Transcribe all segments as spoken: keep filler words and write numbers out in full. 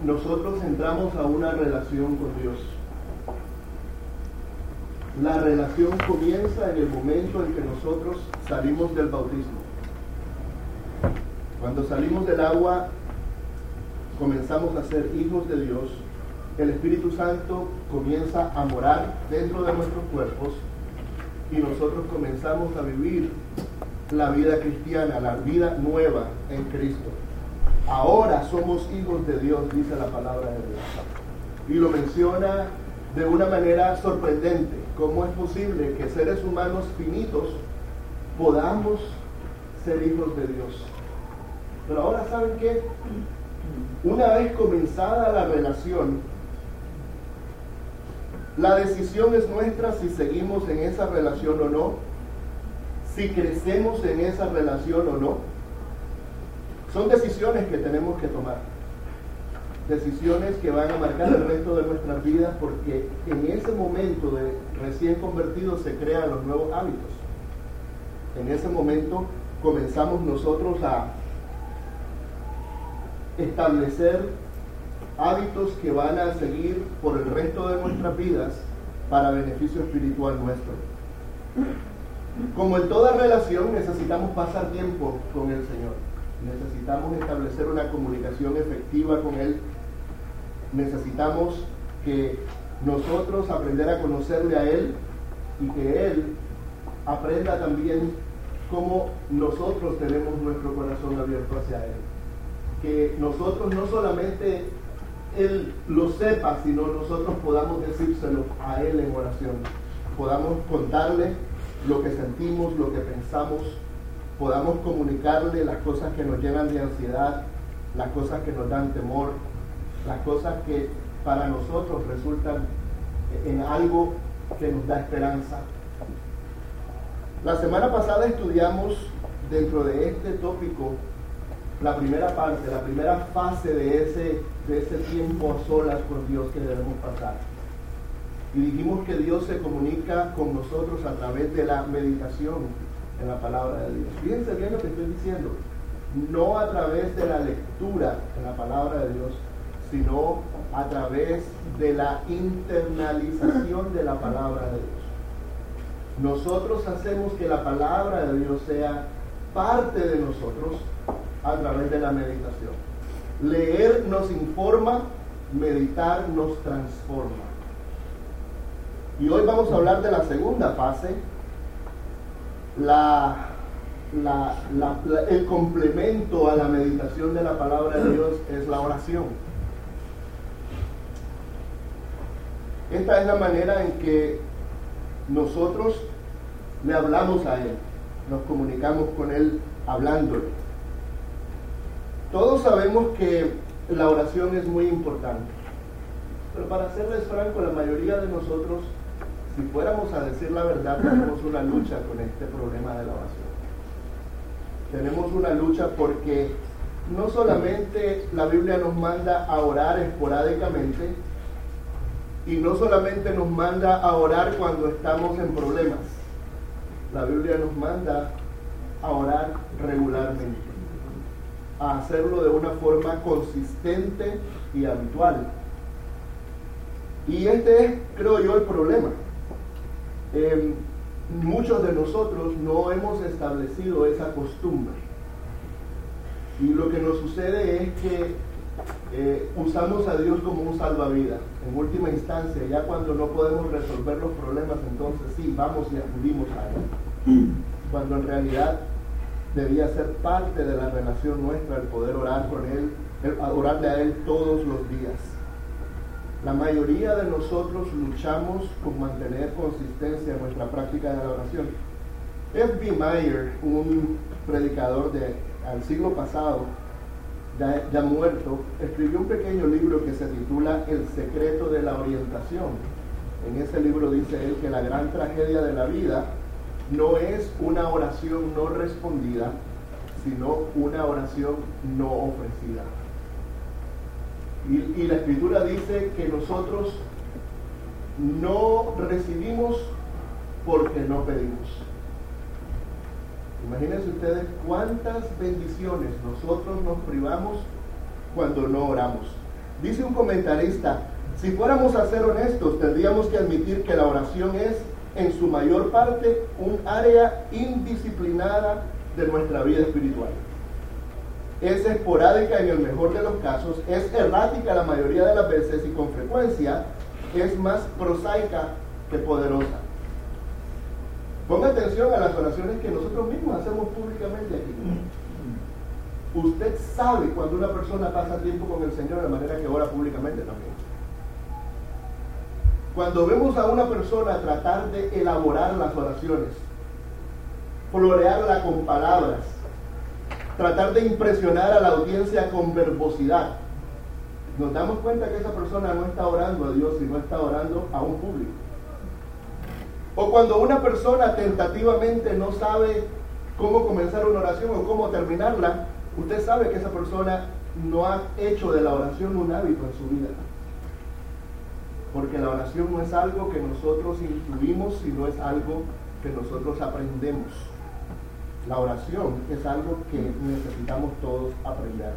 nosotros entramos a una relación con Dios. La relación comienza en el momento en que nosotros salimos del bautismo. Cuando salimos del agua, comenzamos a ser hijos de Dios. El Espíritu Santo comienza a morar dentro de nuestros cuerpos y nosotros comenzamos a vivir la vida cristiana, la vida nueva en Cristo. Ahora somos hijos de Dios, dice la palabra de Dios. Y lo menciona de una manera sorprendente. ¿Cómo es posible que seres humanos finitos podamos ser hijos de Dios? Pero ahora, ¿saben qué? Una vez comenzada la relación, la decisión es nuestra si seguimos en esa relación o no, si crecemos en esa relación o no. Son decisiones que tenemos que tomar. Decisiones que van a marcar el resto de nuestras vidas, porque en ese momento de recién convertidos se crean los nuevos hábitos. En ese momento comenzamos nosotros a establecer hábitos que van a seguir por el resto de nuestras vidas para beneficio espiritual nuestro. Como en toda relación, necesitamos pasar tiempo con el Señor. Necesitamos establecer una comunicación efectiva con Él. Necesitamos que nosotros aprender a conocerle a Él y que Él aprenda también cómo nosotros tenemos nuestro corazón abierto hacia Él. Que nosotros no solamente Él lo sepa, sino nosotros podamos decírselo a Él en oración. Podamos contarle lo que sentimos, lo que pensamos, podamos comunicarle las cosas que nos llenan de ansiedad, las cosas que nos dan temor, las cosas que para nosotros resultan en algo que nos da esperanza. La semana pasada estudiamos dentro de este tópico la primera parte, la primera fase de ese, de ese tiempo a solas con Dios que debemos pasar. Y dijimos que Dios se comunica con nosotros a través de la meditación en la palabra de Dios. Fíjense bien lo que estoy diciendo. No a través de la lectura en la palabra de Dios, sino a través de la internalización de la palabra de Dios. Nosotros hacemos que la palabra de Dios sea parte de nosotros a través de la meditación. Leer nos informa, meditar nos transforma. Y hoy vamos a hablar de la segunda fase, la, la, la, la, el complemento a la meditación de la palabra de Dios es la oración. Esta es la manera en que nosotros le hablamos a Él, nos comunicamos con Él hablándole. Todos sabemos que la oración es muy importante, pero para serles franco, la mayoría de nosotros, si fuéramos a decir la verdad, tenemos una lucha con este problema de la oración. Tenemos una lucha porque no solamente la Biblia nos manda a orar esporádicamente, y no solamente nos manda a orar cuando estamos en problemas. La Biblia nos manda a orar regularmente, a hacerlo de una forma consistente y habitual. Y este es, creo yo, el problema. Eh, muchos de nosotros no hemos establecido esa costumbre. Y lo que nos sucede es que eh, usamos a Dios como un salvavidas. En última instancia, ya cuando no podemos resolver los problemas, entonces sí, vamos y acudimos a Él. Cuando en realidad debía ser parte de la relación nuestra el poder orar con Él, el, orarle a Él todos los días. La mayoría de nosotros luchamos con mantener consistencia en nuestra práctica de la oración. F B Meyer, un predicador del siglo pasado, ya, ya muerto, escribió un pequeño libro que se titula El secreto de la orientación. En ese libro dice él que la gran tragedia de la vida no es una oración no respondida, sino una oración no ofrecida. Y, y la Escritura dice que nosotros no recibimos porque no pedimos. Imagínense ustedes cuántas bendiciones nosotros nos privamos cuando no oramos. Dice un comentarista, si fuéramos a ser honestos, tendríamos que admitir que la oración es, en su mayor parte, un área indisciplinada de nuestra vida espiritual. Es esporádica en el mejor de los casos, es errática la mayoría de las veces y con frecuencia es más prosaica que poderosa. Ponga atención a las oraciones que nosotros mismos hacemos públicamente aquí. Usted sabe cuando una persona pasa tiempo con el Señor de manera que ora públicamente también. Cuando vemos a una persona tratar de elaborar las oraciones, florearla con palabras, tratar de impresionar a la audiencia con verbosidad, nos damos cuenta que esa persona no está orando a Dios, sino está orando a un público. O cuando una persona tentativamente no sabe cómo comenzar una oración o cómo terminarla, usted sabe que esa persona no ha hecho de la oración un hábito en su vida. Porque la oración no es algo que nosotros intuimos, sino es algo que nosotros aprendemos. La oración es algo que necesitamos todos aprender.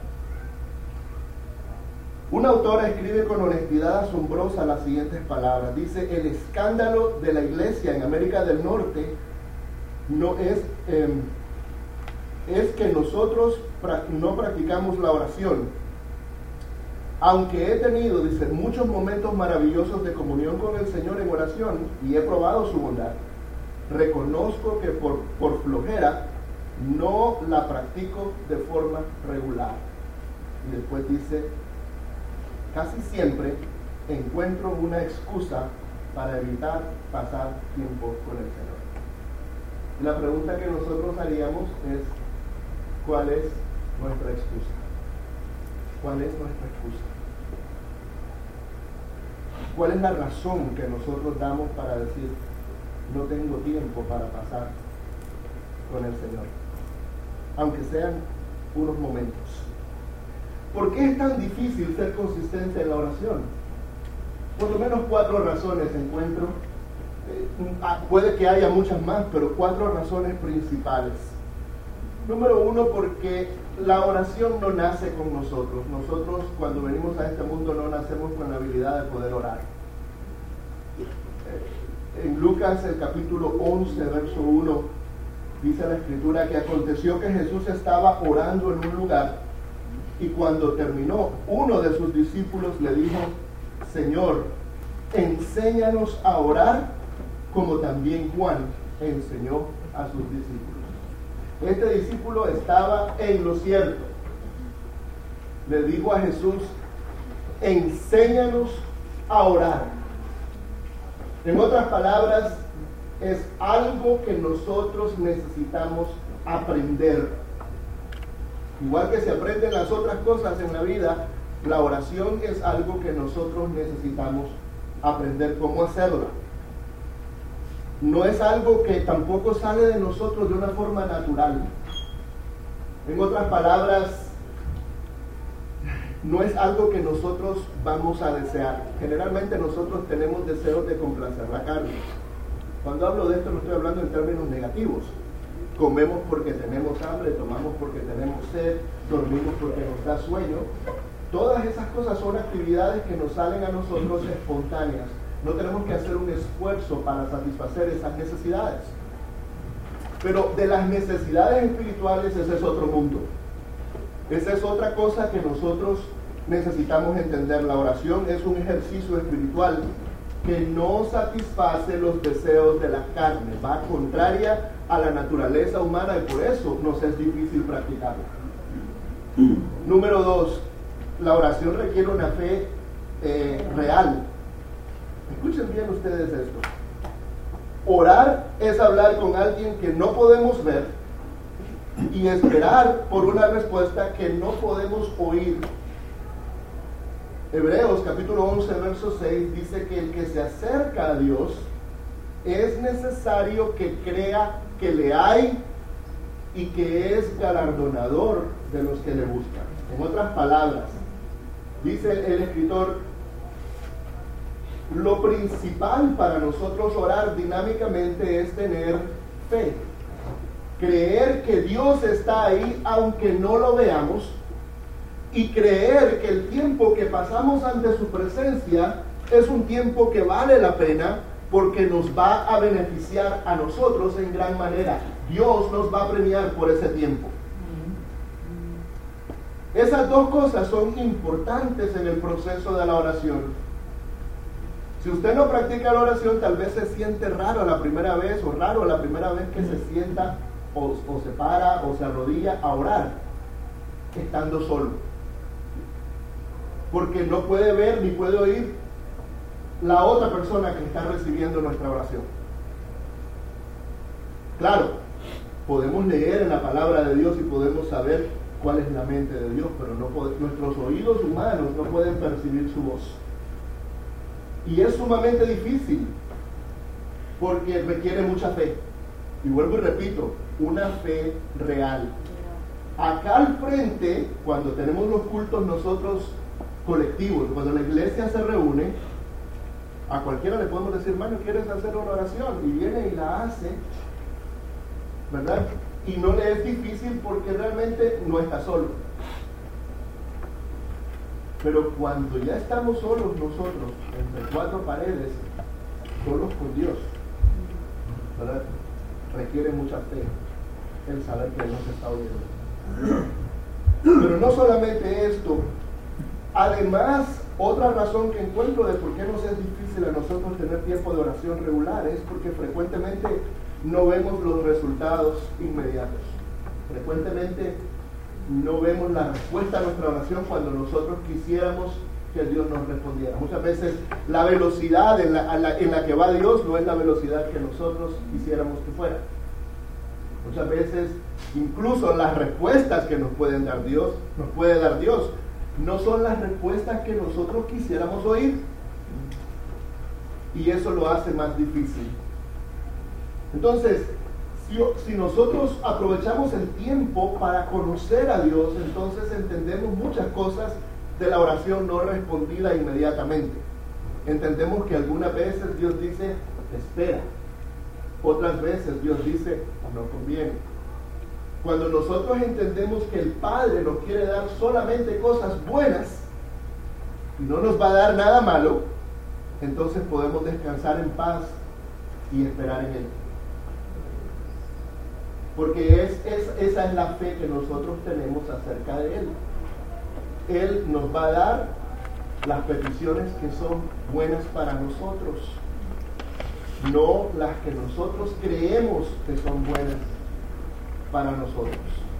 Una autora escribe con honestidad asombrosa las siguientes palabras. Dice, el escándalo de la iglesia en América del Norte no es, eh, es que nosotros no practicamos la oración. Aunque he tenido, dice, muchos momentos maravillosos de comunión con el Señor en oración y he probado su bondad, reconozco que por, por flojera no la practico de forma regular. Y después dice, casi siempre encuentro una excusa para evitar pasar tiempo con el Señor. Y la pregunta que nosotros haríamos es, ¿cuál es nuestra excusa? ¿Cuál es nuestra excusa? ¿Cuál es la razón que nosotros damos para decir, no tengo tiempo para pasar con el Señor? Aunque sean unos momentos. ¿Por qué es tan difícil ser consistente en la oración? Por lo menos cuatro razones encuentro. Eh, puede que haya muchas más, pero cuatro razones principales. Número uno, porque la oración no nace con nosotros. Nosotros, cuando venimos a este mundo, no nacemos con la habilidad de poder orar. En Lucas, el capítulo once, verso uno, dice la Escritura que aconteció que Jesús estaba orando en un lugar y cuando terminó, uno de sus discípulos le dijo, Señor, enséñanos a orar como también Juan enseñó a sus discípulos. Este discípulo estaba en lo cierto. Le dijo a Jesús, enséñanos a orar. En otras palabras, es algo que nosotros necesitamos aprender. Igual que se aprenden las otras cosas en la vida, la oración es algo que nosotros necesitamos aprender cómo hacerla. No es algo que tampoco sale de nosotros de una forma natural. En otras palabras, no es algo que nosotros vamos a desear. Generalmente nosotros tenemos deseos de complacer la carne. Cuando hablo de esto no estoy hablando en términos negativos. Comemos porque tenemos hambre, tomamos porque tenemos sed, dormimos porque nos da sueño. Todas esas cosas son actividades que nos salen a nosotros espontáneas. No tenemos que hacer un esfuerzo para satisfacer esas necesidades. Pero de las necesidades espirituales, ese es otro mundo. Esa es otra cosa que nosotros necesitamos entender. La oración es un ejercicio espiritual que no satisface los deseos de la carne. Va contraria a la naturaleza humana y por eso nos es difícil practicarla. Número dos, la oración requiere una fe eh, real. Escuchen bien ustedes esto. Orar es hablar con alguien que no podemos ver y esperar por una respuesta que no podemos oír. Hebreos capítulo once, verso seis dice que el que se acerca a Dios es necesario que crea que le hay y que es galardonador de los que le buscan. En otras palabras, dice el escritor, lo principal para nosotros orar dinámicamente es tener fe. Creer que Dios está ahí aunque no lo veamos. y creer que el tiempo que pasamos ante su presencia es un tiempo que vale la pena porque nos va a beneficiar a nosotros en gran manera. Dios nos va a premiar por ese tiempo. Esas dos cosas son importantes en el proceso de la oración. Si usted no practica la oración, tal vez se siente raro la primera vez o raro la primera vez que se sienta o, o se para o se arrodilla a orar, estando solo. Porque no puede ver ni puede oír la otra persona que está recibiendo nuestra oración. Claro, podemos leer en la palabra de Dios y podemos saber cuál es la mente de Dios, pero no puede, nuestros oídos humanos no pueden percibir su voz. Y es sumamente difícil, porque requiere mucha fe. Y vuelvo y repito, una fe real. Acá al frente, cuando tenemos los cultos nosotros colectivos, cuando la iglesia se reúne, a cualquiera le podemos decir, hermano, ¿quieres hacer una oración? Y viene y la hace, ¿verdad? Y no le es difícil porque realmente no está solo. Pero cuando ya estamos solos nosotros, entre cuatro paredes, solos con Dios, ¿verdad? Requiere mucha fe el saber que Él nos está oyendo. Pero no solamente esto, además, otra razón que encuentro de por qué nos es difícil a nosotros tener tiempo de oración regular es porque frecuentemente no vemos los resultados inmediatos. Frecuentemente no vemos la respuesta a nuestra oración cuando nosotros quisiéramos que Dios nos respondiera. Muchas veces la velocidad en la, en la, en la que va Dios no es la velocidad que nosotros quisiéramos que fuera. Muchas veces incluso las respuestas que nos pueden dar Dios, nos puede dar Dios, no son las respuestas que nosotros quisiéramos oír. Y eso lo hace más difícil. Entonces, si, si nosotros aprovechamos el tiempo para conocer a Dios, entonces entendemos muchas cosas de la oración no respondida inmediatamente. Entendemos que algunas veces Dios dice, espera. Otras veces Dios dice, no conviene. Cuando nosotros entendemos que el Padre nos quiere dar solamente cosas buenas y no nos va a dar nada malo, entonces podemos descansar en paz y esperar en Él. Porque es, es, esa es la fe que nosotros tenemos acerca de Él. Él nos va a dar las peticiones que son buenas para nosotros, no las que nosotros creemos que son buenas para nosotros.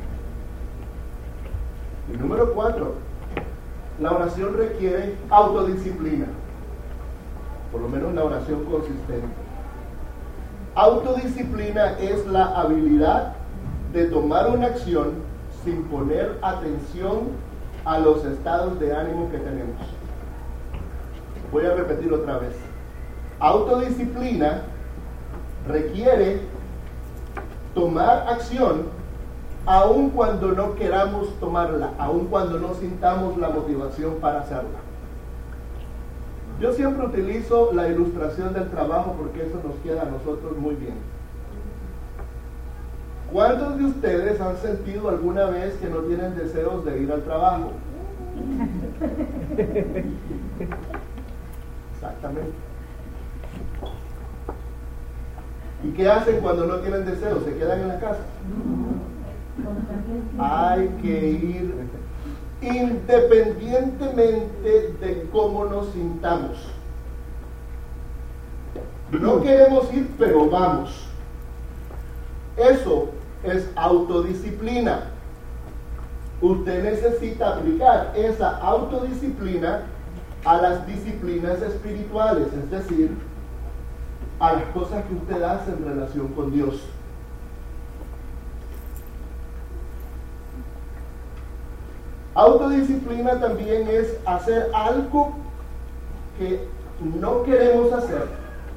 Y número cuatro, la oración requiere autodisciplina, por lo menos la oración consistente. Autodisciplina es la habilidad de tomar una acción sin poner atención a los estados de ánimo que tenemos. Voy a repetir otra vez. Autodisciplina requiere tomar acción aun cuando no queramos tomarla, aun cuando no sintamos la motivación para hacerla. Yo siempre utilizo la ilustración del trabajo porque eso nos queda a nosotros muy bien. ¿Cuántos de ustedes han sentido alguna vez que no tienen deseos de ir al trabajo? Exactamente. ¿Y qué hacen cuando no tienen deseos? ¿Se quedan en la casa? Hay que ir independientemente de cómo nos sintamos. No queremos ir, pero vamos. Eso es autodisciplina. Usted necesita aplicar esa autodisciplina a las disciplinas espirituales, es decir, a las cosas que usted hace en relación con Dios. Autodisciplina también es hacer algo que no queremos hacer,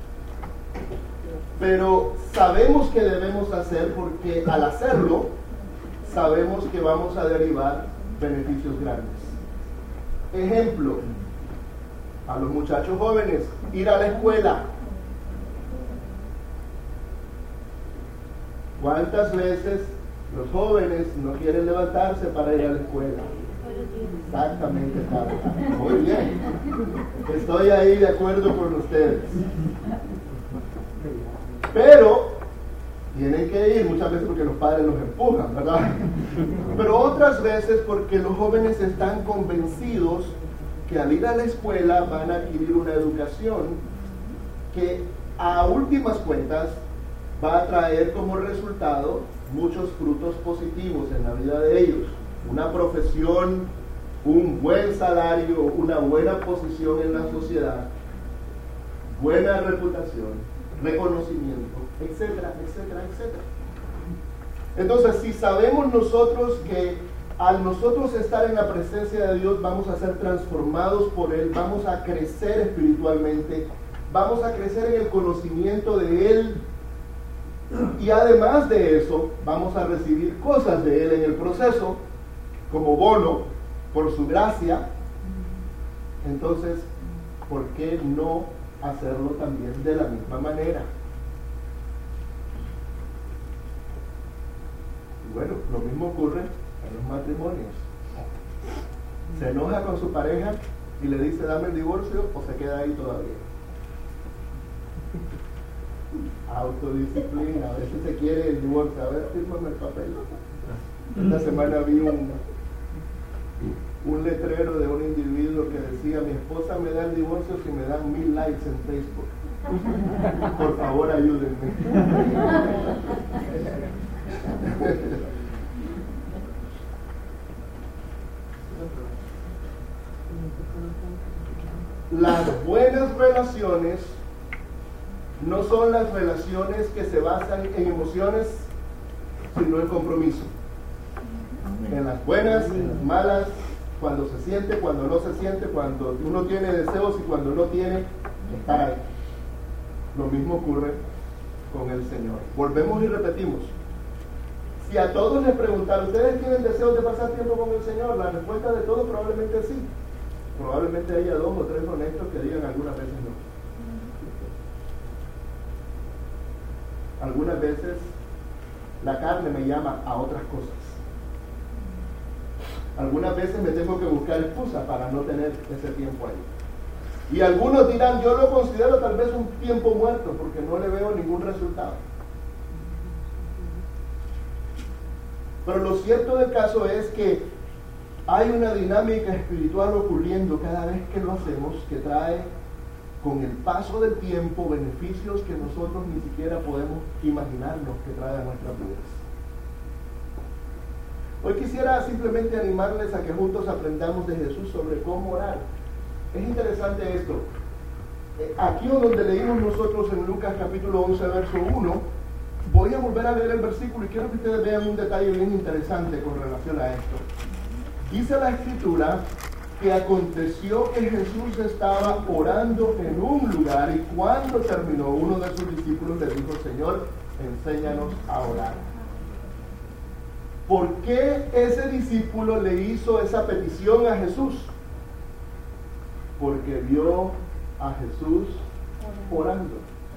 pero sabemos que debemos hacer porque al hacerlo sabemos que vamos a derivar beneficios grandes. Ejemplo, a los muchachos jóvenes, ir a la escuela. ¿Cuántas veces los jóvenes no quieren levantarse para ir a la escuela? Exactamente, Carla. Muy bien. Estoy ahí de acuerdo con ustedes. Pero tienen que ir muchas veces porque los padres los empujan, ¿verdad? Pero otras veces porque los jóvenes están convencidos que al ir a la escuela van a adquirir una educación que a últimas cuentas va a traer como resultado muchos frutos positivos en la vida de ellos. Una profesión, un buen salario, una buena posición en la sociedad, buena reputación, reconocimiento, etcétera, etcétera, etcétera. Entonces, si sabemos nosotros que al nosotros estar en la presencia de Dios vamos a ser transformados por Él, vamos a crecer espiritualmente, vamos a crecer en el conocimiento de Él, y además de eso vamos a recibir cosas de Él en el proceso como bono por su gracia. Entonces, ¿por qué no hacerlo también de la misma manera? Bueno, lo mismo ocurre en los matrimonios. Se enoja con su pareja y le dice dame el divorcio, o se queda ahí todavía. Autodisciplina, a veces se quiere el divorcio. A ver, fírmame el papel. Esta semana vi un un letrero de un individuo que decía: mi esposa me da el divorcio si me dan mil likes en Facebook. Por favor, ayúdenme. Las buenas relaciones no son las relaciones que se basan en emociones, sino en compromiso. En las buenas, en las malas, cuando se siente, cuando no se siente, cuando uno tiene deseos y cuando no tiene, estar ahí. Lo mismo ocurre con el Señor. Volvemos y repetimos. Si a todos les preguntaran, ¿ustedes tienen deseos de pasar tiempo con el Señor? La respuesta de todos probablemente sí. Probablemente haya dos o tres honestos que digan algunas veces no. Algunas veces la carne me llama a otras cosas. Algunas veces me tengo que buscar excusa para no tener ese tiempo ahí. Y algunos dirán, yo lo considero tal vez un tiempo muerto porque no le veo ningún resultado. Pero lo cierto del caso es que hay una dinámica espiritual ocurriendo cada vez que lo hacemos que trae con el paso del tiempo beneficios que nosotros ni siquiera podemos imaginarnos que trae a nuestras vidas. Hoy quisiera simplemente animarles a que juntos aprendamos de Jesús sobre cómo orar. Es interesante esto. Aquí donde leímos nosotros en Lucas capítulo once, verso uno, voy a volver a leer el versículo y quiero que ustedes vean un detalle bien interesante con relación a esto. Dice la Escritura que aconteció que Jesús estaba orando en un lugar y cuando terminó, uno de sus discípulos le dijo: Señor, enséñanos a orar. ¿Por qué ese discípulo le hizo esa petición a Jesús? Porque vio a Jesús orando.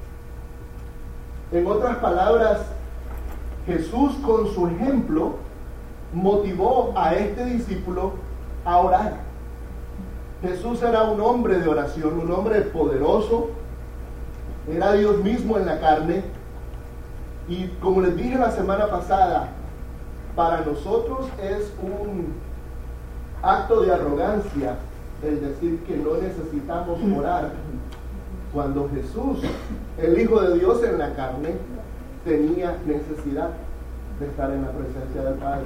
En otras palabras, Jesús con su ejemplo motivó a este discípulo a orar. Jesús era un hombre de oración, un hombre poderoso, era Dios mismo en la carne, y como les dije la semana pasada, para nosotros es un acto de arrogancia el decir que no necesitamos orar, cuando Jesús, el Hijo de Dios en la carne, tenía necesidad de estar en la presencia del Padre.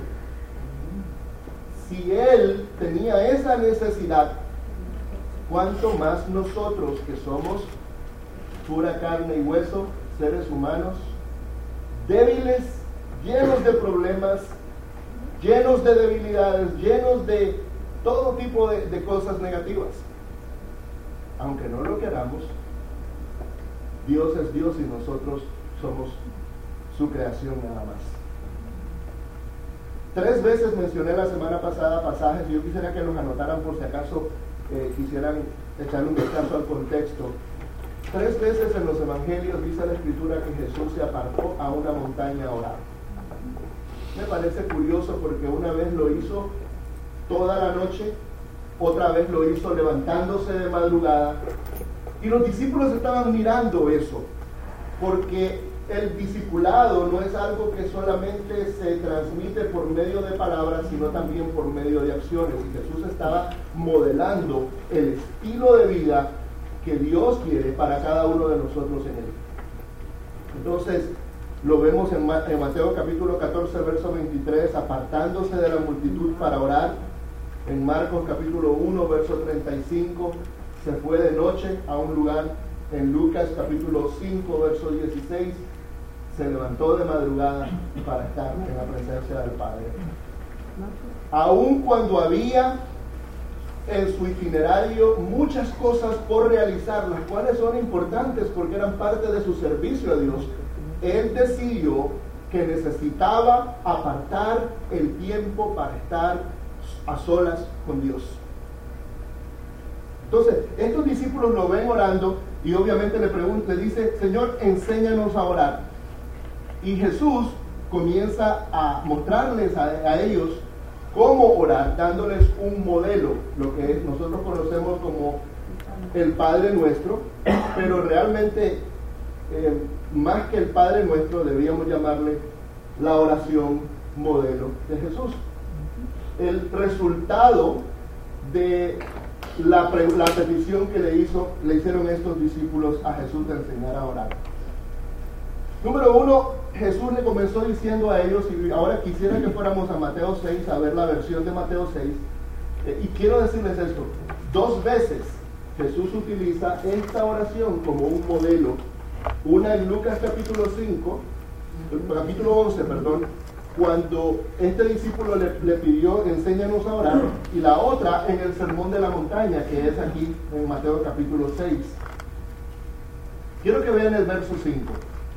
Si Él tenía esa necesidad, ¿cuánto más nosotros que somos pura carne y hueso, seres humanos, débiles, llenos de problemas, llenos de debilidades, llenos de todo tipo de, de cosas negativas? Aunque no lo queramos, Dios es Dios y nosotros somos su creación nada más. Tres veces mencioné la semana pasada pasajes y yo quisiera que los anotaran por si acaso eh, quisieran echarle un vistazo al contexto. Tres veces en los evangelios dice la Escritura que Jesús se apartó a una montaña a orar. Me parece curioso porque una vez lo hizo toda la noche, otra vez lo hizo levantándose de madrugada. Y los discípulos estaban mirando eso, porque el discipulado no es algo que solamente se transmite por medio de palabras, sino también por medio de acciones. Y Jesús estaba modelando el estilo de vida que Dios quiere para cada uno de nosotros en él. Entonces, lo vemos en Mateo capítulo catorce, verso veintitrés, apartándose de la multitud para orar. En Marcos capítulo uno, verso treinta y cinco, se fue de noche a un lugar. En Lucas capítulo cinco, verso dieciséis, se levantó de madrugada para estar en la presencia del Padre. Aun cuando había en su itinerario muchas cosas por realizar, las cuales son importantes porque eran parte de su servicio a Dios, él decidió que necesitaba apartar el tiempo para estar a solas con Dios. Entonces, estos discípulos lo ven orando y obviamente le pregunta, le dice, Señor, enséñanos a orar. Y Jesús comienza a mostrarles a, a ellos cómo orar, dándoles un modelo, lo que nosotros conocemos como el Padre Nuestro, pero realmente eh, más que el Padre Nuestro deberíamos llamarle la oración modelo de Jesús. El resultado de la, la petición que le hizo, le hicieron estos discípulos a Jesús de enseñar a orar. Número uno, Jesús le comenzó diciendo a ellos, y ahora quisiera que fuéramos a Mateo seis, a ver la versión de Mateo seis, eh, y quiero decirles esto, dos veces Jesús utiliza esta oración como un modelo, una en Lucas capítulo cinco, capítulo once, perdón, cuando este discípulo le, le pidió, enséñanos a orar, y la otra en el Sermón de la Montaña, que es aquí en Mateo capítulo seis. Quiero que vean el verso cinco.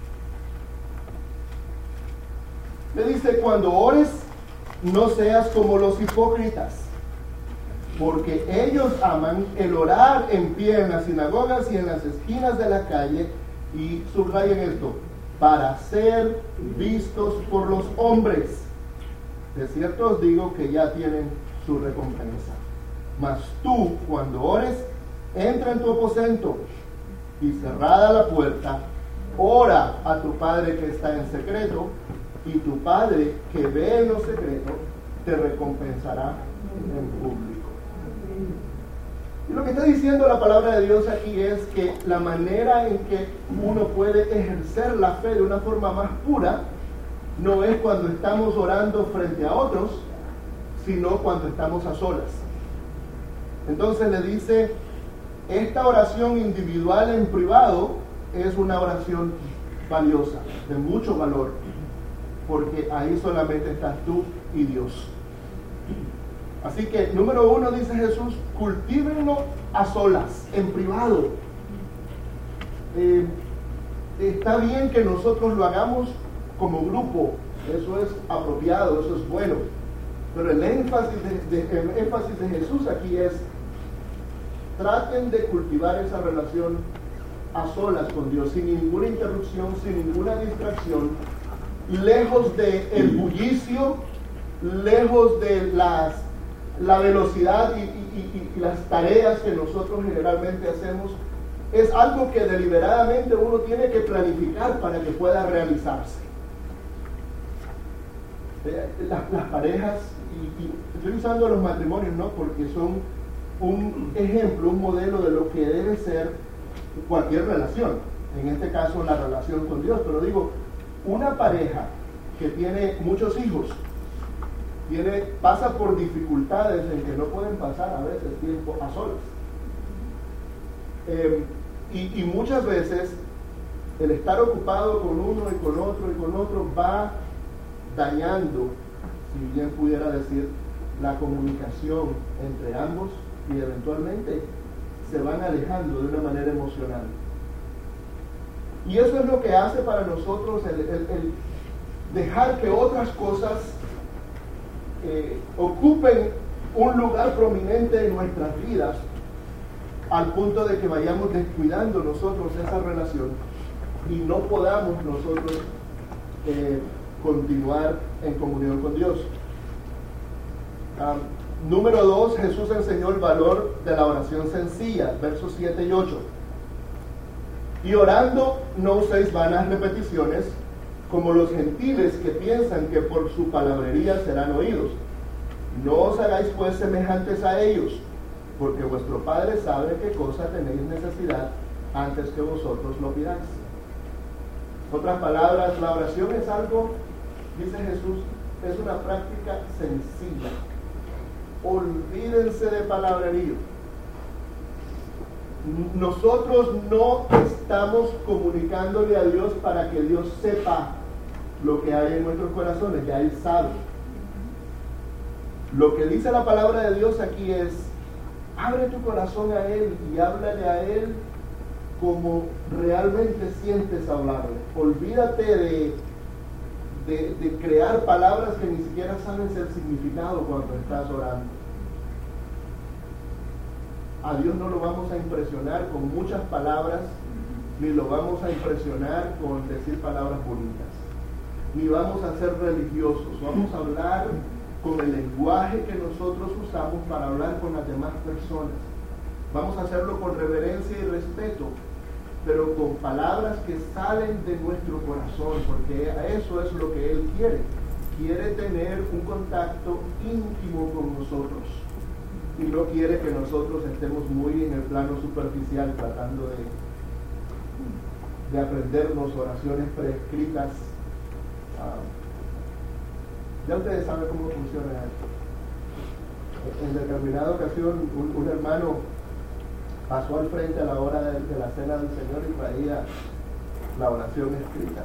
Le dice, cuando ores, no seas como los hipócritas, porque ellos aman el orar en pie en las sinagogas y en las esquinas de la calle, y subrayen esto, para ser vistos por los hombres. De cierto os digo que ya tienen su recompensa. Mas tú, cuando ores, entra en tu aposento y cerrada la puerta, ora a tu Padre que está en secreto, y tu Padre que ve en lo secreto te recompensará en público. Y lo que está diciendo la palabra de Dios aquí es que la manera en que uno puede ejercer la fe de una forma más pura no es cuando estamos orando frente a otros, sino cuando estamos a solas. Entonces le dice, esta oración individual en privado es una oración valiosa, de mucho valor, porque ahí solamente estás tú y Dios. Así que, número uno, dice Jesús, cultívenlo a solas, en privado. Eh, está bien que nosotros lo hagamos como grupo, eso es apropiado, eso es bueno, pero el énfasis de, de, el énfasis de Jesús aquí es, traten de cultivar esa relación a solas con Dios, sin ninguna interrupción, sin ninguna distracción, lejos del bullicio, lejos de las, la velocidad y, y, y, y las tareas que nosotros generalmente hacemos. Es algo que deliberadamente uno tiene que planificar para que pueda realizarse. Las, las parejas, y, y estoy usando los matrimonios, ¿no?, porque son un ejemplo, un modelo de lo que debe ser cualquier relación, en este caso la relación con Dios, pero digo, una pareja que tiene muchos hijos, tiene, pasa por dificultades en que no pueden pasar a veces tiempo a solas. Eh, y, y muchas veces el estar ocupado con uno y con otro y con otro va dañando, si bien pudiera decir, la comunicación entre ambos, y eventualmente se van alejando de una manera emocional. Y eso es lo que hace para nosotros el, el, el dejar que otras cosas eh, ocupen un lugar prominente en nuestras vidas, al punto de que vayamos descuidando nosotros esa relación y no podamos nosotros eh, continuar en comunión con Dios. Um, Número dos, Jesús enseñó el valor de la oración sencilla, versos siete y ocho. Y orando no uséis vanas repeticiones, como los gentiles que piensan que por su palabrería serán oídos. No os hagáis pues semejantes a ellos, porque vuestro Padre sabe qué cosa tenéis necesidad antes que vosotros lo pidáis. Otras palabras, la oración es algo, dice Jesús, es una práctica sencilla. Olvídense de palabrerío. Nosotros no estamos comunicándole a Dios para que Dios sepa lo que hay en nuestros corazones, ya Él sabe. Lo que dice la palabra de Dios aquí es, abre tu corazón a Él y háblale a Él como realmente sientes hablarle. Olvídate de, de, de crear palabras que ni siquiera sabes el significado cuando estás orando. A Dios no lo vamos a impresionar con muchas palabras, ni lo vamos a impresionar con decir palabras bonitas, ni vamos a ser religiosos. Vamos a hablar con el lenguaje que nosotros usamos para hablar con las demás personas. Vamos a hacerlo con reverencia y respeto, pero con palabras que salen de nuestro corazón, porque eso es lo que Él quiere. Quiere tener un contacto íntimo con nosotros. Y no quiere que nosotros estemos muy en el plano superficial tratando de, de aprendernos oraciones prescritas. Uh, ya ustedes saben cómo funciona esto. En determinada ocasión un, un hermano pasó al frente a la hora de, de la cena del Señor y traía la oración escrita.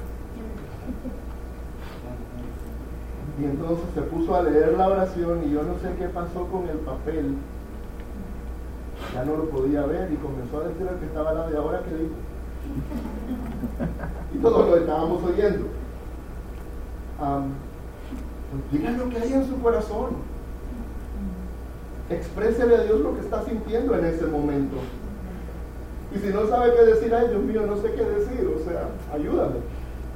Y entonces se puso a leer la oración y yo no sé qué pasó con el papel. Ya no lo podía ver y comenzó a decir al que estaba al lado, ¿y ahora qué dijo? Y todos lo estábamos oyendo. Um, pues digan lo que hay en su corazón. Exprésele a Dios lo que está sintiendo en ese momento. Y si no sabe qué decir, ay Dios mío, no sé qué decir, o sea, ayúdame.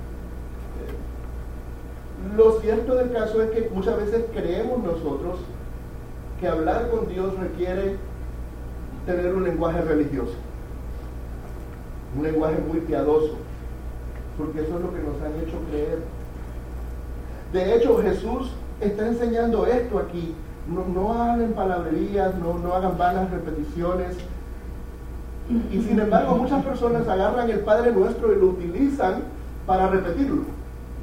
Lo cierto del caso es que muchas veces creemos nosotros que hablar con Dios requiere tener un lenguaje religioso, un lenguaje muy piadoso, porque eso es lo que nos han hecho creer. De hecho, Jesús está enseñando esto aquí. No, no hagan palabrerías, no, no hagan vanas repeticiones. Y sin embargo, muchas personas agarran el Padre Nuestro y lo utilizan para repetirlo.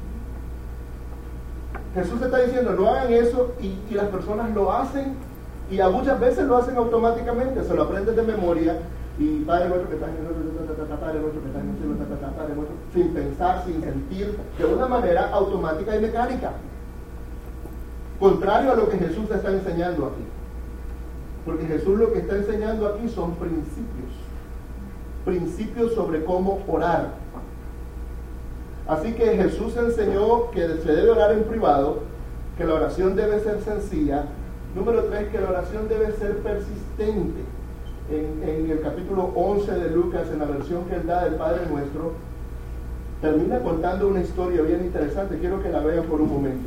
Jesús está diciendo, no hagan eso, y, y las personas lo hacen, y a muchas veces lo hacen automáticamente, se lo aprenden de memoria, y Padre Nuestro que estás en el cielo, Padre Nuestro que estás en el cielo, Padre Nuestro, sin pensar, sin sentir, de una manera automática y mecánica. Contrario a lo que Jesús está enseñando aquí. Porque Jesús lo que está enseñando aquí son principios. Principios sobre cómo orar. Así que Jesús enseñó que se debe orar en privado, que la oración debe ser sencilla. Número tres, que la oración debe ser persistente. En, en el capítulo once de Lucas, en la versión que él da del Padre Nuestro, termina contando una historia bien interesante. Quiero que la vean por un momento.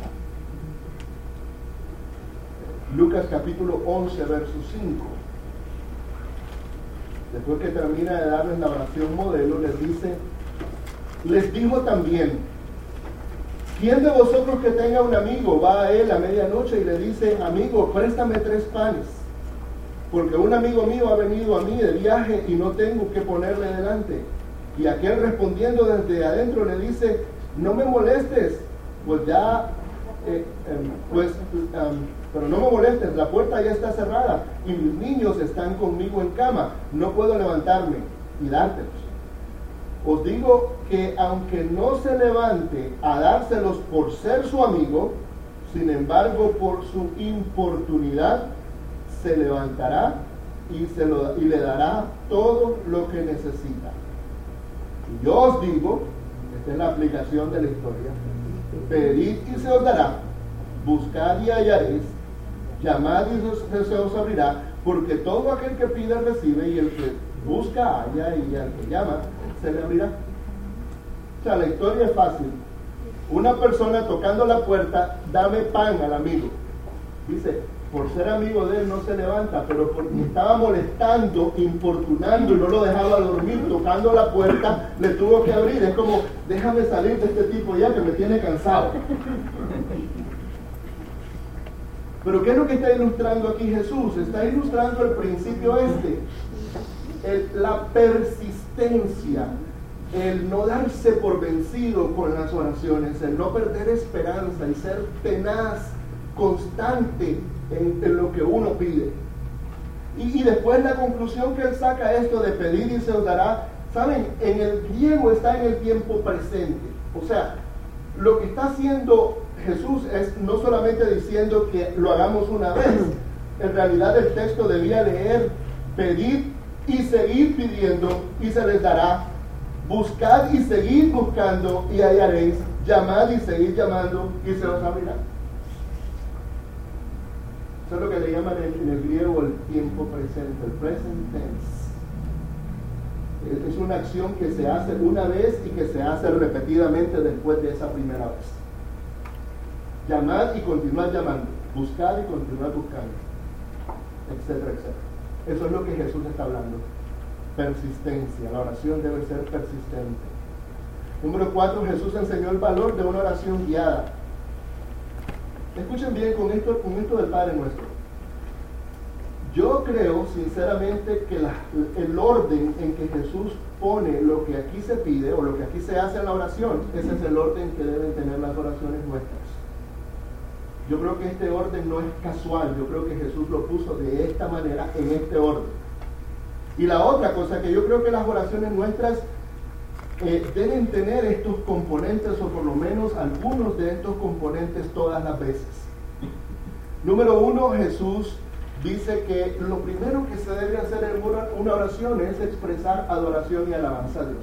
Lucas capítulo once, verso cinco. Después que termina de darles la oración modelo, les dice... Les dijo también, ¿quién de vosotros que tenga un amigo va a él a medianoche y le dice, amigo, préstame tres panes? Porque un amigo mío ha venido a mí de viaje y no tengo que ponerle delante. Y aquel respondiendo desde adentro le dice, no me molestes, pues ya, eh, eh, pues, um, pero no me molestes, la puerta ya está cerrada y mis niños están conmigo en cama, no puedo levantarme y dártelos. Os digo que aunque no se levante a dárselos por ser su amigo, sin embargo por su importunidad se levantará y, se lo, y le dará todo lo que necesita. Y yo os digo, esta es la aplicación de la historia, pedid y se os dará, buscad y hallaréis, llamad y se os abrirá, porque todo aquel que pide recibe, y el que busca halla, y al que llama se le abrirá. O sea, la historia es fácil. Una persona tocando la puerta, dame pan al amigo. Dice, por ser amigo de él no se levanta, pero porque estaba molestando, importunando y no lo dejaba dormir, tocando la puerta, le tuvo que abrir. Es como, déjame salir de este tipo ya que me tiene cansado. Pero ¿qué es lo que está ilustrando aquí Jesús? Está ilustrando el principio este, el, la persistencia, el no darse por vencido con las oraciones, el no perder esperanza y ser tenaz, constante en, en lo que uno pide. Y, y después la conclusión que él saca esto de pedir y se os dará, ¿saben? En el griego está en el tiempo presente. O sea, lo que está haciendo Jesús es no solamente diciendo que lo hagamos una vez. En realidad el texto debía leer, pedid y seguid pidiendo y se les dará. Buscad y seguid buscando y hallaréis. Llamad y seguid llamando y se os abrirá. Eso es lo que le llaman en, en el griego el tiempo presente, el present tense. Es una acción que se hace una vez y que se hace repetidamente después de esa primera vez. Llamad y continuad llamando, buscad y continuad buscando, etcétera, etcétera. Eso es lo que Jesús está hablando. Persistencia, la oración debe ser persistente. Número cuatro, Jesús enseñó el valor de una oración guiada. Escuchen bien con esto, con esto del Padre Nuestro. Yo creo sinceramente que la, el orden en que Jesús pone lo que aquí se pide o lo que aquí se hace en la oración, ese es el orden que deben tener las oraciones nuestras. Yo creo que este orden no es casual, yo creo que Jesús lo puso de esta manera, en este orden. Y la otra cosa, que yo creo que las oraciones nuestras eh, deben tener estos componentes, o por lo menos algunos de estos componentes todas las veces. Número uno, Jesús dice que lo primero que se debe hacer en una, una oración es expresar adoración y alabanza a Dios.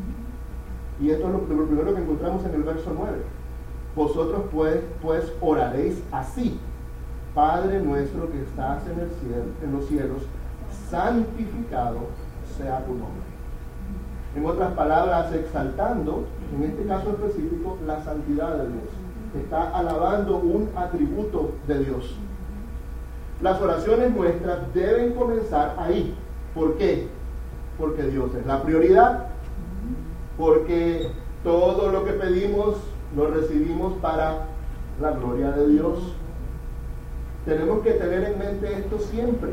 Y esto es lo, lo primero que encontramos en el verso nueve. Vosotros pues, pues oraréis así: Padre nuestro que estás en el cielo, en los cielos, santificado sea tu nombre. En otras palabras, exaltando, en este caso específico, la santidad de Dios. Está alabando un atributo de Dios. Las oraciones nuestras deben comenzar ahí. ¿Por qué? Porque Dios es la prioridad. Porque todo lo que pedimos lo recibimos para la gloria de Dios. Tenemos que tener en mente esto siempre.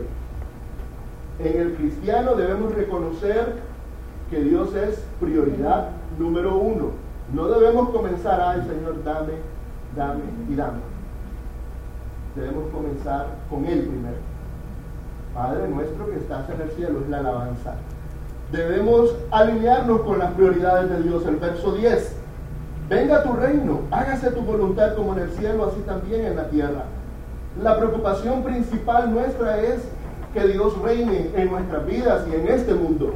En el cristiano debemos reconocer que Dios es prioridad número uno. No debemos comenzar, ay Señor, dame, dame y dame. Debemos comenzar con Él primero. Padre nuestro que estás en el cielo, es la alabanza. Debemos alinearnos con las prioridades de Dios. El verso diez: venga tu reino, hágase tu voluntad como en el cielo, así también en la tierra. La preocupación principal nuestra es que Dios reine en nuestras vidas y en este mundo.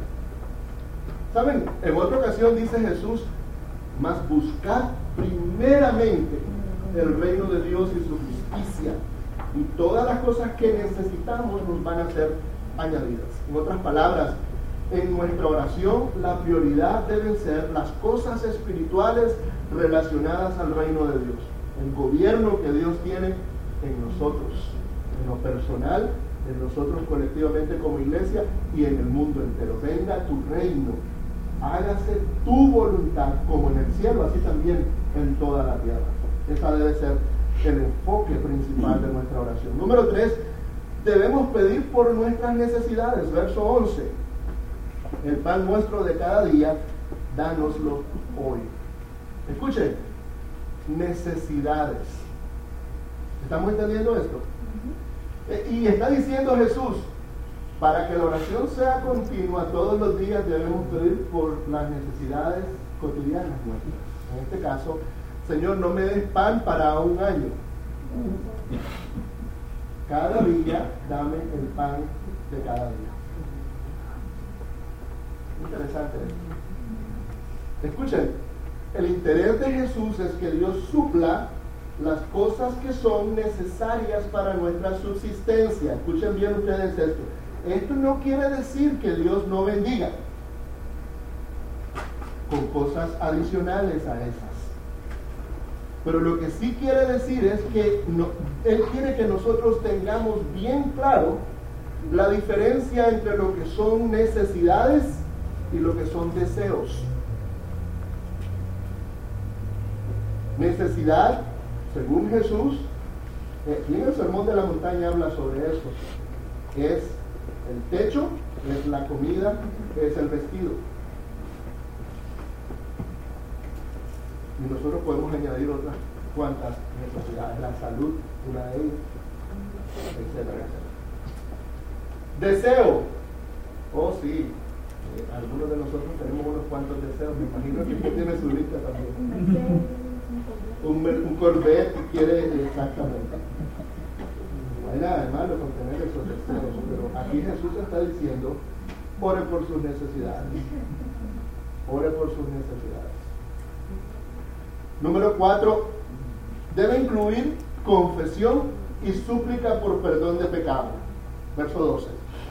¿Saben? En otra ocasión dice Jesús: mas buscad primeramente el reino de Dios y su justicia, y todas las cosas que necesitamos nos van a ser añadidas. En otras palabras, en nuestra oración la prioridad deben ser las cosas espirituales relacionadas al reino de Dios, el gobierno que Dios tiene en nosotros, en lo personal, en nosotros colectivamente como iglesia y en el mundo entero. Venga tu reino, hágase tu voluntad como en el cielo, así también en toda la tierra. Esa debe ser el enfoque principal de nuestra oración. Número tres, debemos pedir por nuestras necesidades. Verso once: el pan nuestro de cada día, dánoslo hoy. Escuchen, necesidades. ¿Estamos entendiendo esto? Uh-huh. Y está diciendo Jesús, para que la oración sea continua, todos los días debemos pedir por las necesidades cotidianas nuestras. En este caso, Señor, no me des pan para un año. Cada día dame el pan de cada día. Interesante esto. Escuchen, el interés de Jesús es que Dios supla las cosas que son necesarias para nuestra subsistencia. Escuchen bien ustedes esto. Esto no quiere decir que Dios no bendiga con cosas adicionales a esas. Pero lo que sí quiere decir es que no, Él quiere que nosotros tengamos bien claro la diferencia entre lo que son necesidades y lo que son deseos. Necesidad, según Jesús, aquí en el Sermón de la Montaña habla sobre eso. Es el techo, es la comida, es el vestido. Y nosotros podemos añadir otras cuantas necesidades, la salud, una de ellas, etcétera, etcétera. Deseo. Oh, sí. Eh, algunos de nosotros tenemos unos cuantos deseos. Me imagino que usted tiene su lista también. Un, un Corvette que quiere exactamente. No hay nada de malo con tener esos deseos, pero aquí Jesús está diciendo: ore por sus necesidades. Ore por sus necesidades. Número cuatro, debe incluir confesión y súplica por perdón de pecado. Verso doce.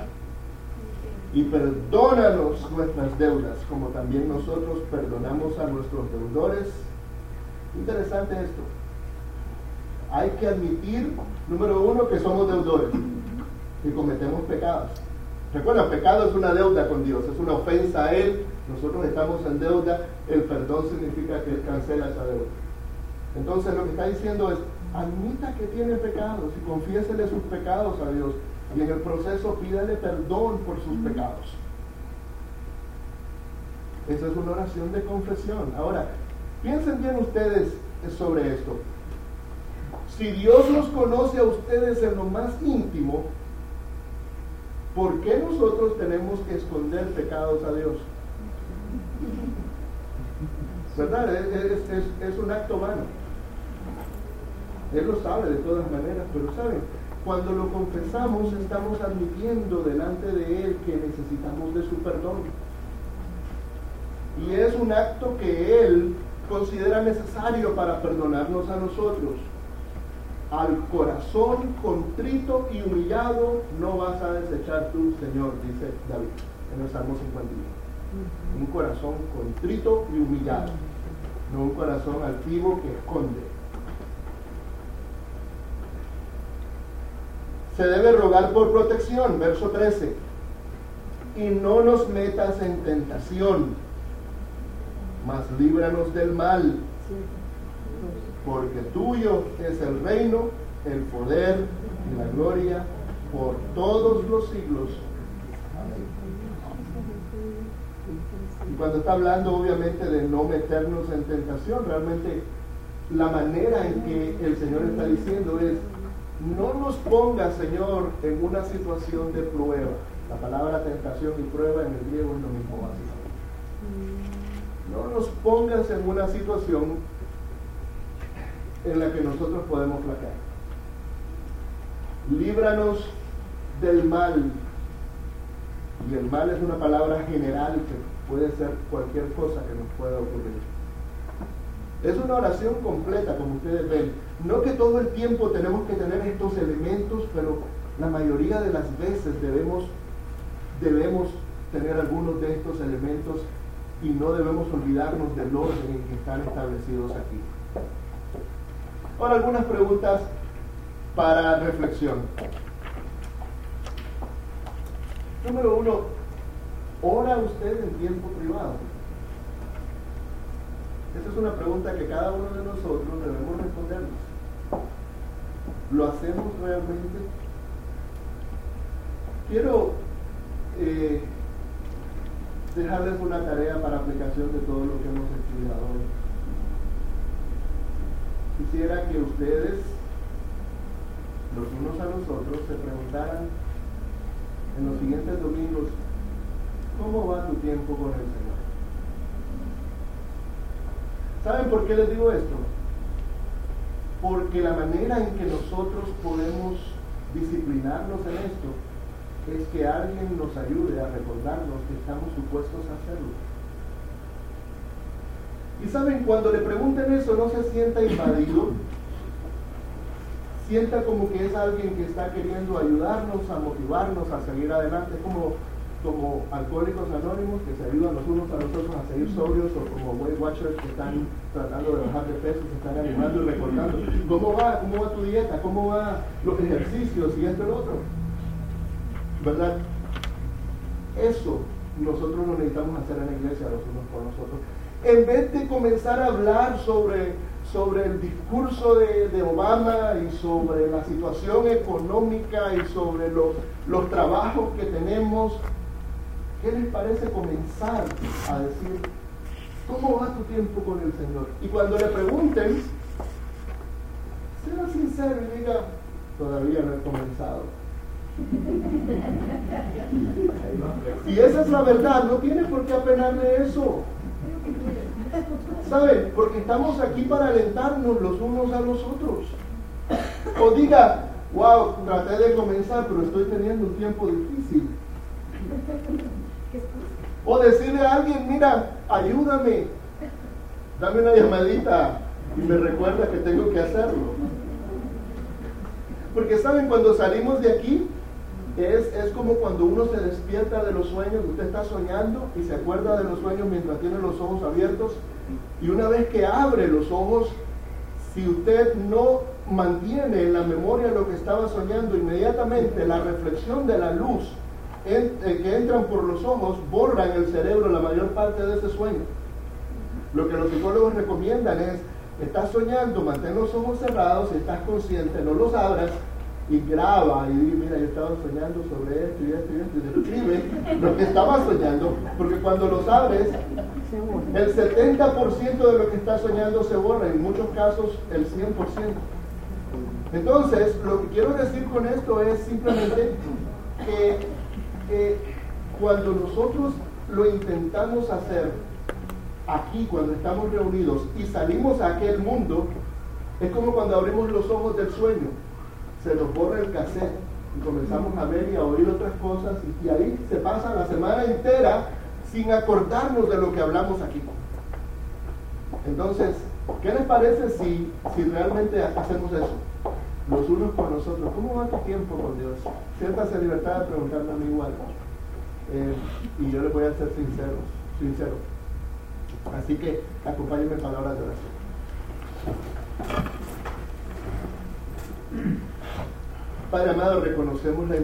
Y perdónanos nuestras deudas, como también nosotros perdonamos a nuestros deudores. Interesante esto. Hay que admitir, número uno, que somos deudores y cometemos pecados. Recuerda, pecado es una deuda con Dios, es una ofensa a Él. Nosotros estamos en deuda. El perdón significa que Él cancela esa deuda. Entonces lo que está diciendo es: admita que tiene pecados y confiésele sus pecados a Dios, y en el proceso pídale perdón por sus pecados. Esa es una oración de confesión. Ahora, piensen bien ustedes sobre esto. Si Dios los conoce a ustedes en lo más íntimo, ¿por qué nosotros tenemos que esconder pecados a Dios? ¿Verdad? Es, es, es, es un acto humano. Él lo sabe de todas maneras, pero ¿saben? Cuando lo confesamos, estamos admitiendo delante de Él que necesitamos de su perdón. Y es un acto que Él considera necesario para perdonarnos a nosotros. Al corazón contrito y humillado no vas a desechar tú, Señor, dice David en el Salmo cincuenta y uno. Un corazón contrito y humillado, no un corazón altivo que esconde. Se debe rogar por protección, verso trece. Y no nos metas en tentación, mas líbranos del mal. Porque tuyo es el reino, el poder y la gloria por todos los siglos. Amén. Y cuando está hablando obviamente de no meternos en tentación, realmente la manera en que el Señor está diciendo es: no nos pongas, Señor, en una situación de prueba. La palabra tentación y prueba en el griego es lo mismo básicamente. No nos pongas en una situación en la que nosotros podemos flaquear. Líbranos del mal. Y el mal es una palabra general que puede ser cualquier cosa que nos pueda ocurrir. Es una oración completa, como ustedes ven. No que todo el tiempo tenemos que tener estos elementos, pero la mayoría de las veces debemos, debemos tener algunos de estos elementos y no debemos olvidarnos del orden en que están establecidos aquí. Ahora, algunas preguntas para reflexión. Número uno, ¿ora usted en tiempo privado? Esa es una pregunta que cada uno de nosotros debemos respondernos. ¿Lo hacemos realmente? Quiero eh, dejarles una tarea para aplicación de todo lo que hemos estudiado hoy. Quisiera que ustedes, los unos a los otros, se preguntaran en los siguientes domingos: ¿cómo va tu tiempo con el Señor? ¿Saben por qué les digo esto? Porque la manera en que nosotros podemos disciplinarnos en esto es que alguien nos ayude a recordarnos que estamos supuestos a hacerlo. Y saben, cuando le pregunten eso, no se sienta invadido, sienta como que es alguien que está queriendo ayudarnos, a motivarnos a seguir adelante. Es como, como Alcohólicos Anónimos, que se ayudan los unos a los otros a seguir sobrios, o como Weight Watchers, que están tratando de bajar de peso, se están animando y recordando cómo va, cómo va tu dieta, cómo van los ejercicios y esto y lo otro, ¿verdad? Eso nosotros lo necesitamos hacer en la iglesia los unos con los otros, en vez de comenzar a hablar sobre, sobre el discurso de, de Obama y sobre la situación económica y sobre los, los trabajos que tenemos. ¿Qué les parece comenzar a decir, ¿cómo va tu tiempo con el Señor? Y cuando le pregunten, sea sincero y diga, todavía no he comenzado. Y esa es la verdad, no tiene por qué apenarle eso. ¿Saben? Porque estamos aquí para alentarnos los unos a los otros. O diga, wow, traté de comenzar, pero estoy teniendo un tiempo difícil. O decirle a alguien, mira, ayúdame, dame una llamadita y me recuerda que tengo que hacerlo. Porque saben, cuando salimos de aquí, es, es como cuando uno se despierta de los sueños, usted está soñando y se acuerda de los sueños mientras tiene los ojos abiertos, y una vez que abre los ojos, si usted no mantiene en la memoria lo que estaba soñando, inmediatamente la reflexión de la luz En, eh, que entran por los ojos borra en el cerebro la mayor parte de ese sueño. Lo que los psicólogos recomiendan es, estás soñando, mantén los ojos cerrados, si estás consciente, no los abras, y graba, y di, mira, yo estaba soñando sobre esto y esto y esto, y describe lo que estaba soñando, porque cuando los abres, el setenta por ciento de lo que estás soñando se borra, en muchos casos el cien por ciento. Entonces, lo que quiero decir con esto es simplemente que que cuando nosotros lo intentamos hacer aquí, cuando estamos reunidos y salimos a aquel mundo, es como cuando abrimos los ojos del sueño, se nos borra el cassette y comenzamos a ver y a oír otras cosas, y, y ahí se pasa la semana entera sin acordarnos de lo que hablamos aquí. Entonces, ¿qué les parece si, si realmente hacemos eso? Los unos con nosotros. ¿Cómo va tu tiempo con Dios? Siéntase en libertad de preguntarme a mí igual. Eh, y yo les voy a ser sincero, sincero. Así que acompáñenme en palabras de oración. Padre amado, reconocemos la